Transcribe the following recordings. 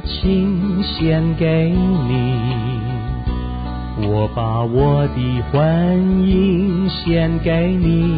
情献给你，我把我的婚姻献给你，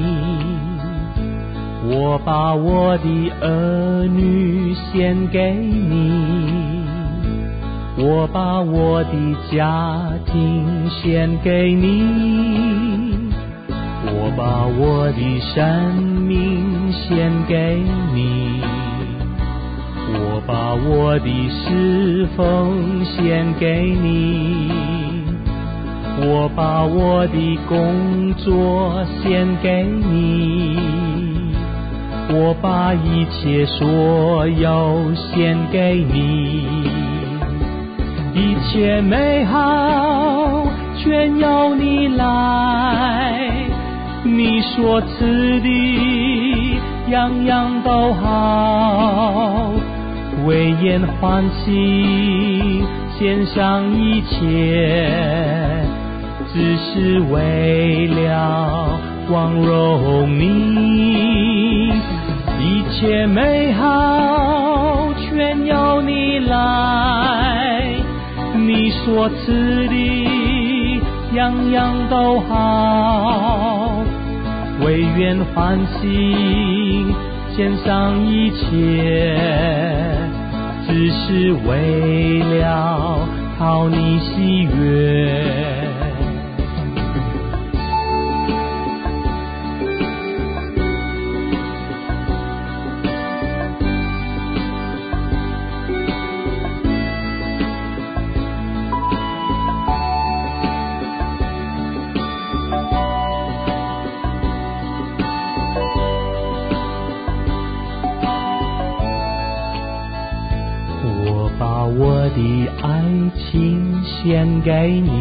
我把我的儿女献给你，我把我的家庭献给你，我把我的生命献给你，我把我的侍奉献给你，我把我的工作献给你，我把一切所有献给你，一切美好全由你来，你所赐的样样都好，为眼欢喜献上一切，只是为了光荣你，一切美好全由你来，你所赐的样样都好，为愿欢喜献上一切，只是为了讨你喜悦。我的爱情献给你，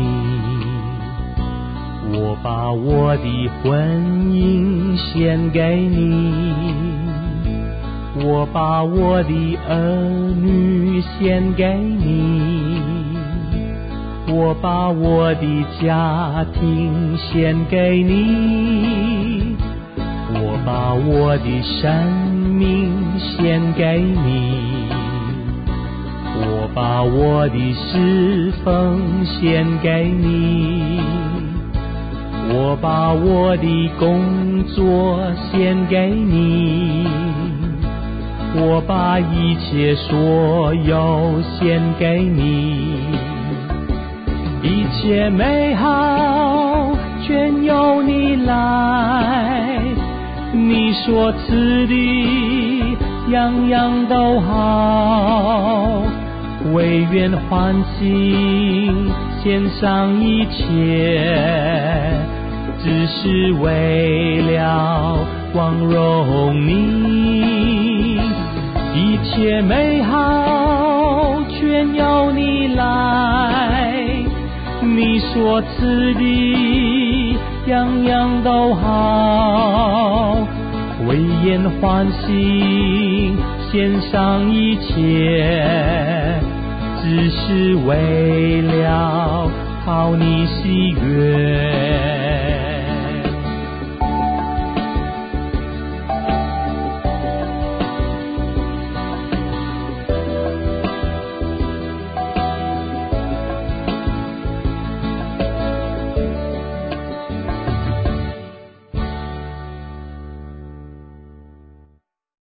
我把我的婚姻献给你，我把我的儿女献给你，我把我的家庭献给你，我把我的生命献给你，我把我的侍奉献给你，我把我的工作献给你，我把一切所有献给你，一切美好全由你来，你所赐的样样都好，为愿欢喜献上一切，只是为了光荣你，一切美好全由你来，你所赐的样样都好，为愿欢喜献上一切，只是为了讨你喜悦。